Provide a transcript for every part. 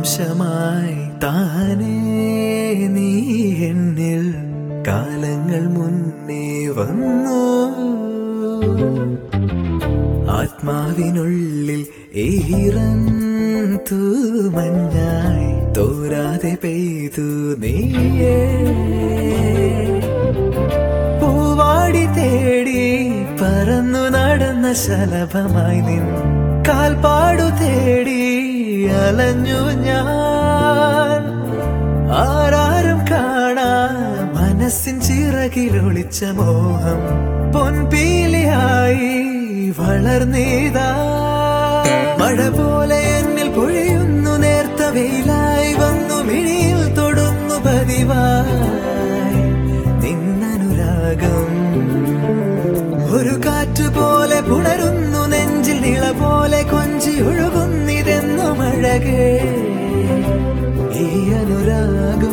ജീവാംശമായി താനേ നീ എന്നിൽ കാലങ്ങൾ മുന്നേ വന്നു. ആത്മാവിനുള്ളിൽ ഈറൻ തൂമഞ്ഞായി തോരാതെ പെയ്തു നീയേ. പൂവാടി തേടി പറന്നു നടന്ന ശലഭമായി നിൻ കാൽപ്പാടു തേടി അലഞ്ഞു ഞാൻ. ആരാരും കാണാ മനസ്സിൻ ചിറകിലൊളിച്ച മോഹം പൊൻപീലിയായി വളർന്നീതാ. മഴ പോലെ എന്നിൽ പൊഴിയുന്നു നേർത്ത വെയിലായി വന്നു മിഴിയിൽ തൊടുന്നു പതിവായി നിന്നനുരാഗം. ഒരു കാറ്റ് പോലെ പുണരുന്നു നെഞ്ചിൽ നിള പോലെ കൊഞ്ചി ഒഴുകുന്നിതെന്നു മഴകേ ഈ അനുരാഗം.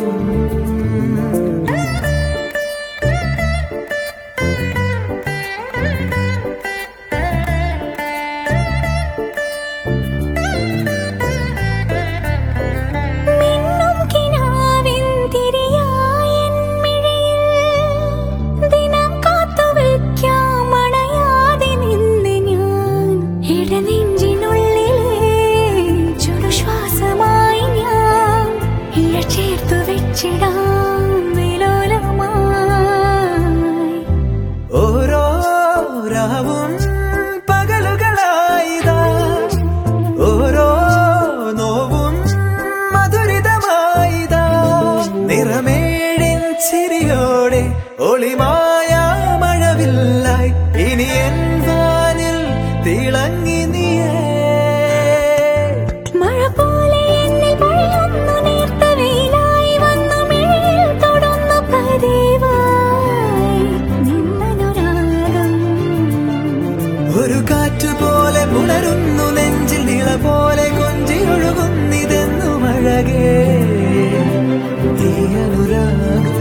ഓരോ രാവും പകലുകളായിതാ, ഓരോ നോവും മധുരിതമായിതാ. നിറമേഴിൻ ചിരിയോടെ ഒളിമായ മഴവില്ലായി ഇനി എൻ വാനിൽ തിളങ്ങി നീയേ. ഒരു കാറ്റ് പോലെ പുണരുന്നു നെഞ്ചിൽ നിള പോലെ കൊഞ്ചി ഒഴുകുന്നിതെന്നു മഴകേ ഈ അനുരാഗം.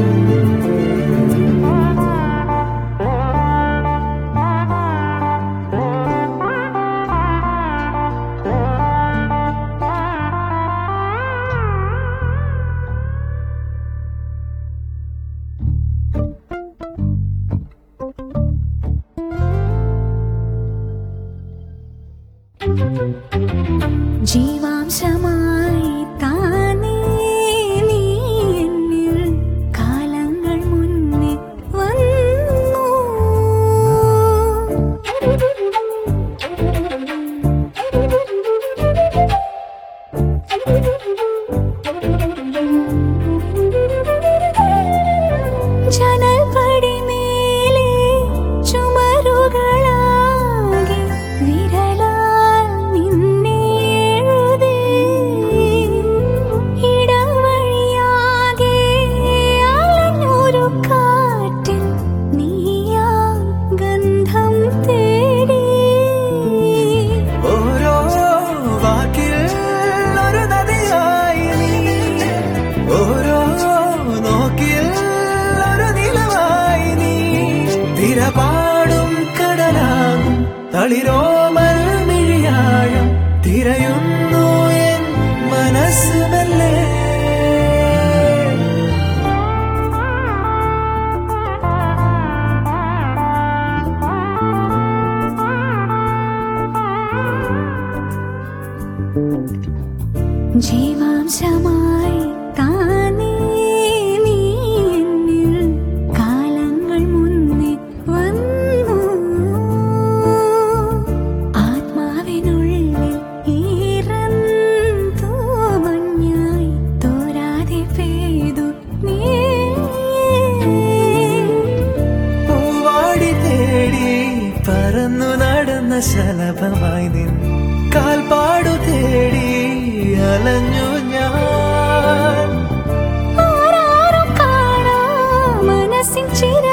ജീവാംശമായി താനേ നീ എന്നിൽ കാലങ്ങൾ മുന്നേ വന്നു. ജനൽ പടിമേലെ ചുമരുകളാകെ വിരലാൽ നിന്നെ എഴുതി. ഇടവഴിയാകെ അലഞ്ഞൊരു കാറ്റിൽ നീയാ ഗന്ധം തേടി. ഓരോ വാക്കിൽ ഒരു നദിയായി നീ, ഓരോ നോക്കിൽ ഒരു നിലവായി നീ. തിരപാടും കടലാകും തളിരോമൽ മിഴിയാഴം തിരയുന്നു എൻ മനസ്സ് മെല്ലെ. ജീവാംശമായി താനേ നീ എന്നിൽ കാലങ്ങൾ മുന്നേ വന്നു. ആത്മാവിനുള്ളിൽ ഈറൻ തൂമഞ്ഞായി തോരാതെ പെയ്തു നീ. പൂവാടി തേടി പറന്നു നടന്ന ശലഭമായി നിൻ കാൽപ്പാടു തേടി അലഞ്ഞു ഞാൻ. ആരാരും കാണാ മനസ്സിൻ ചിര